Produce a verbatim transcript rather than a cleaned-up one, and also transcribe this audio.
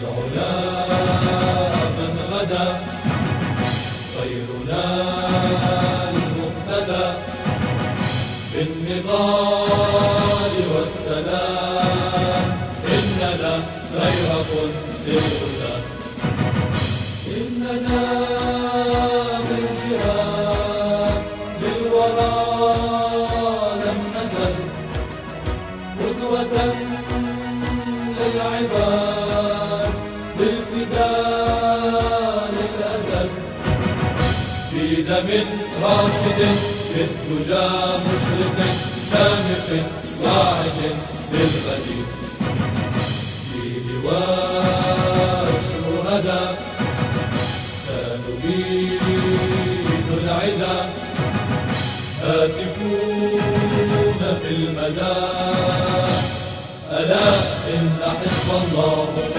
علا من غدا خيرنا المهتدى بالنضال والسلام إننا خيرة للهدى إننا بالجهاد للورى لم نزل قدوة للعباد بالفداء للأزل في دم راشد بالدجى مشرق شامخ واعد للغد في لواء الشهداء سنبيد العدا هاتفون في المدى ألا إن حزب الله